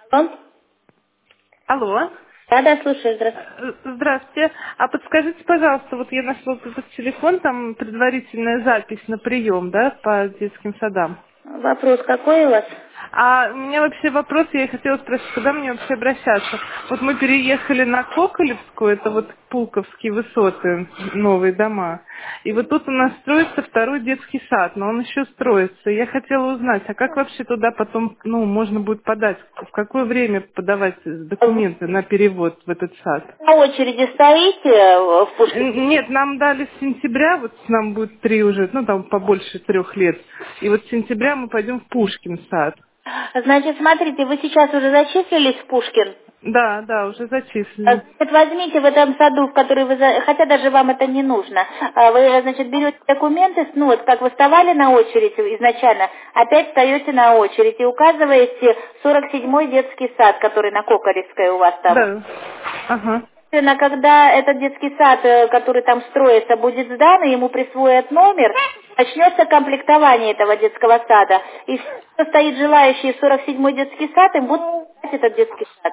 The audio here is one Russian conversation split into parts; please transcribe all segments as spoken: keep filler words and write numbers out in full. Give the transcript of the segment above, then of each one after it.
Алло? Алло. Да, да, слушаю, здравствуйте. Э, Здравствуйте. А подскажите, пожалуйста, вот я нашла вот этот телефон, там предварительная запись на прием, да, по детским садам. Вопрос какой у вас? А у меня вообще вопрос, я и хотела спросить, куда мне вообще обращаться? Вот мы переехали на Коколевскую, это вот Пулковские высоты, новые дома. И вот тут у нас строится второй детский сад, но он еще строится. И я хотела узнать, а как вообще туда потом, ну, можно будет подать? В какое время подавать документы на перевод в этот сад? На очереди стоите э, в Пушкинском? Н- Нет, нам дали с сентября, вот нам будет три уже, ну там побольше трех лет. И вот с сентября мы пойдем в Пушкин сад. Значит, смотрите, вы сейчас уже зачислились в Пушкин? Да, да, уже Э, зачислили. значит, возьмите в этом саду, в который вы, за- хотя даже вам это не нужно, А вы, э, значит, берете документы, ну вот как вы вставали на очередь изначально, опять встаете на очередь и указываете сорок седьмой детский сад, который на Кокоревской у вас там. Да. Ага. Естественно, когда этот детский сад, э, который там строится, будет сдан, и ему присвоят номер, начнется комплектование этого детского сада. И все, кто стоит желающие в сорок седьмой детский сад, им будут дать этот детский сад.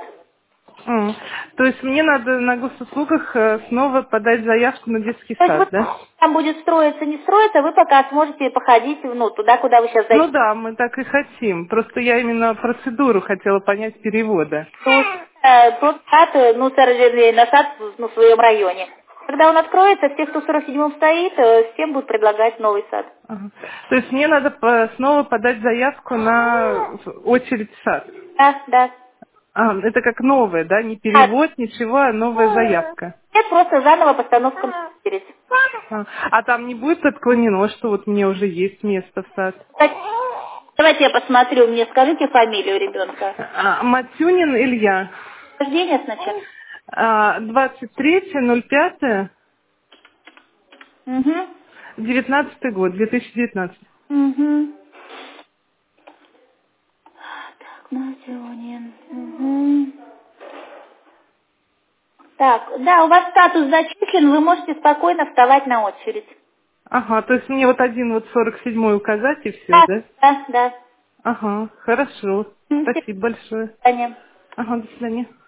М. То есть мне надо на госуслугах э, снова подать заявку на детский То есть сад, вот да? там будет строиться, не строиться, вы пока сможете походить ну, туда, куда вы сейчас Ну зайдете. да, мы так и хотим. Просто я именно процедуру хотела понять перевода. То, э, тот сад, э, ну, сэр, вернее, на сад ну, в своем районе. Когда он откроется, всех, кто в сорок седьмом стоит, э, всем будут предлагать новый сад. Ага. То есть мне надо по- снова подать заявку на очередь в сад. Да, да. А, это как новое, да? Не А, перевод, ничего, а новая заявка. нет, просто заново постановка на очередь. А, а там не будет отклонено, что вот мне уже есть место в сад? Так, давайте я посмотрю, мне скажите фамилию ребенка. А, Матюнин Илья. Рождение сначала. А, двадцать третье ноль пятое Угу. девятнадцатый год, две тысячи девятнадцатый. Угу. Так, Мазюнин. Угу. Так, да, у вас статус зачислен, вы можете спокойно вставать на очередь. Ага, то есть мне вот один вот сорок седьмой указать и все, Да, да? да, да. Ага, хорошо. М, До Спасибо большое. свидания. Ага, до свидания.